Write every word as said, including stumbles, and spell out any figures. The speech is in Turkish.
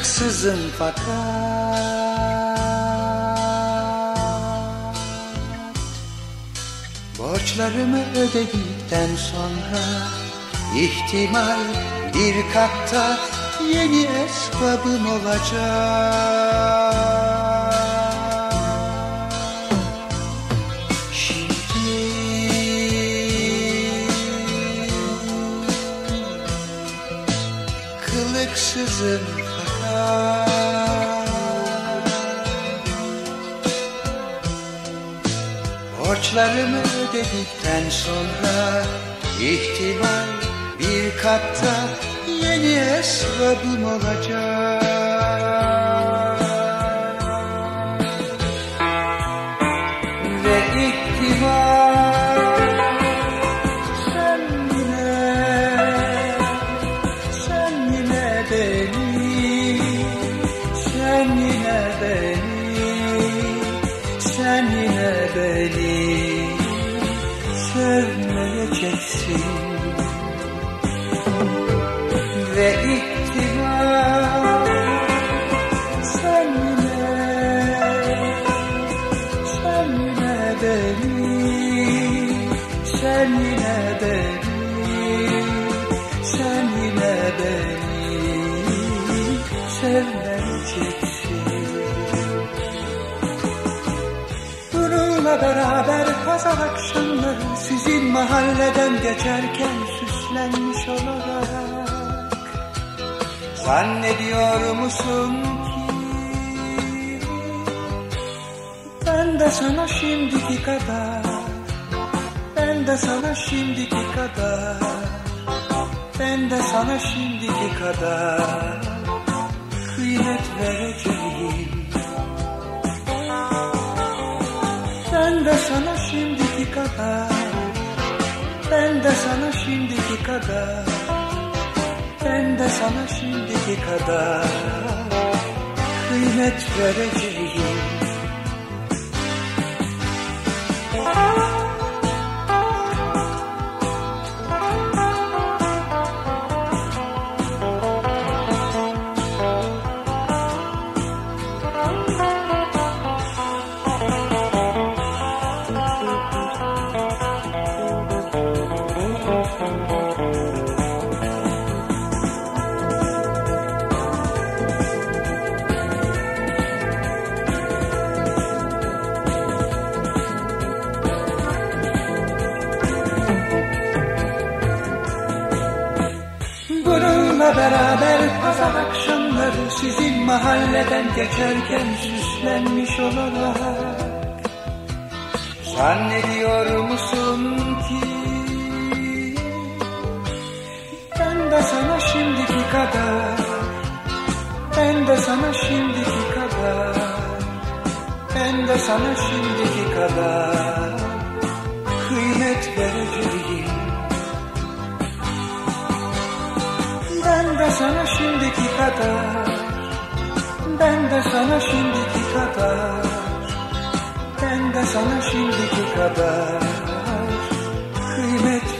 kılıksızım fakat borçlarımı ödedikten sonra ihtimal bir katta yeni esbabım olacak. Şimdi kılıksızım fakat borçlarımı ödedikten sonra ihtimal bir katta yeni esbabım olacak. Ve ihtimal sen yine, sen yine beni, sen yine beni, sen yine beni sevmeyeceksin. Ve ihtimal sen yine, sen yine beni, sen yine beni, sen yine beni sevmeyeceksin. Bununla beraber pazar akşamları sizin mahalleden geçerken süslenmiş olarak zannediyor musun ki ben de sana şimdiki kadar, ben de sana şimdiki kadar, ben de sana şimdiki kadar kıymet vereceğim. Ben de sana şimdiki kadar, ben de sana şimdiki kadar, ben de sana şimdiki kadar kıymet vereceğim. Bununla beraber pazar akşamları sizin mahalleden geçerken süslenmiş olarak zannediyor musun ki ben de sana şimdiki kadar, ben de sana şimdiki kadar, ben de sana şimdiki kadar kıymet vereceğim. Ben de sana şimdiki kadar, ben de sana şimdiki kadar, ben de sana şimdiki kadar kıymet